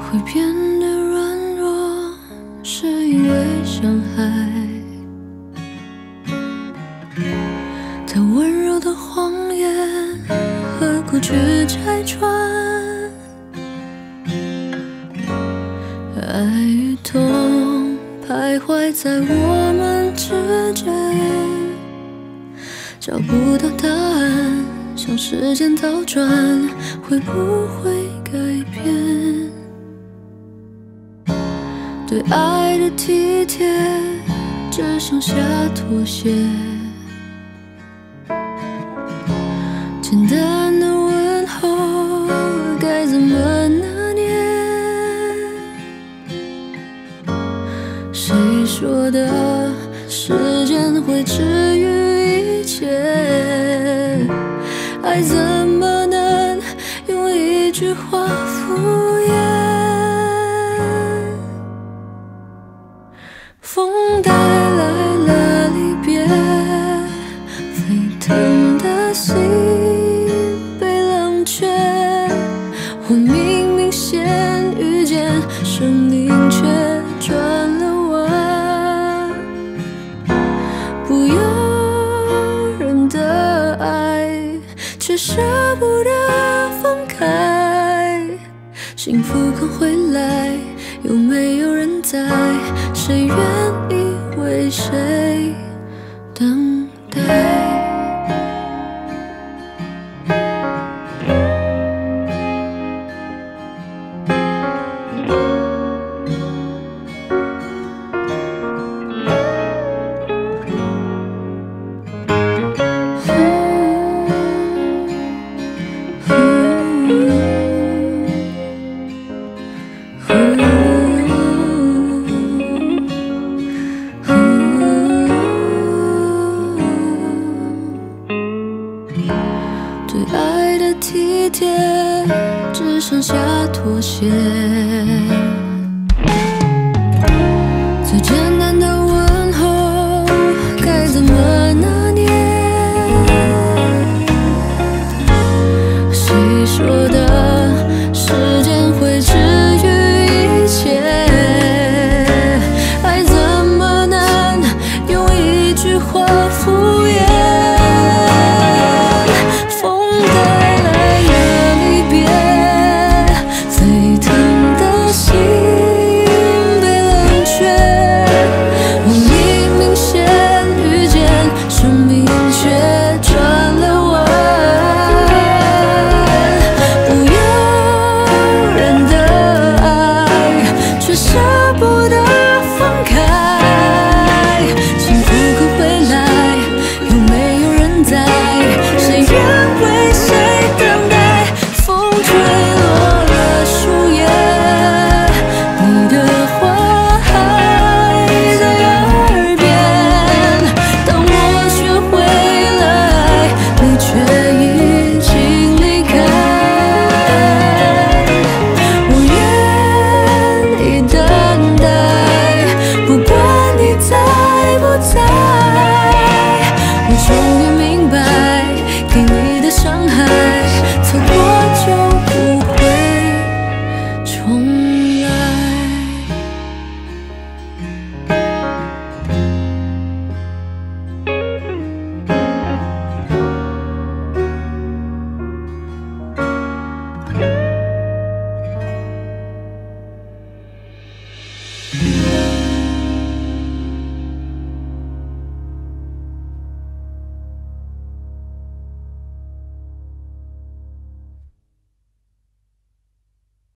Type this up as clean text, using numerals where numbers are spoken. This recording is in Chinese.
会变得软弱，是因为伤害。太温柔的谎言，何苦去拆穿？爱与痛徘徊在我们之间，找不到答案，像时间倒转，会不会改变？对爱的体贴，只剩下妥协。简单的问候，该怎么拿捏？谁说的时间会治愈一切？爱怎么能用一句话敷衍？风带来了离别，沸腾的心被冷却。我明明先遇见，生命却转了弯。不由人的爱，却舍不得放开。幸福刚回来，有没有人在？谁愿意为谁等待？对爱的体贴，只剩下妥协。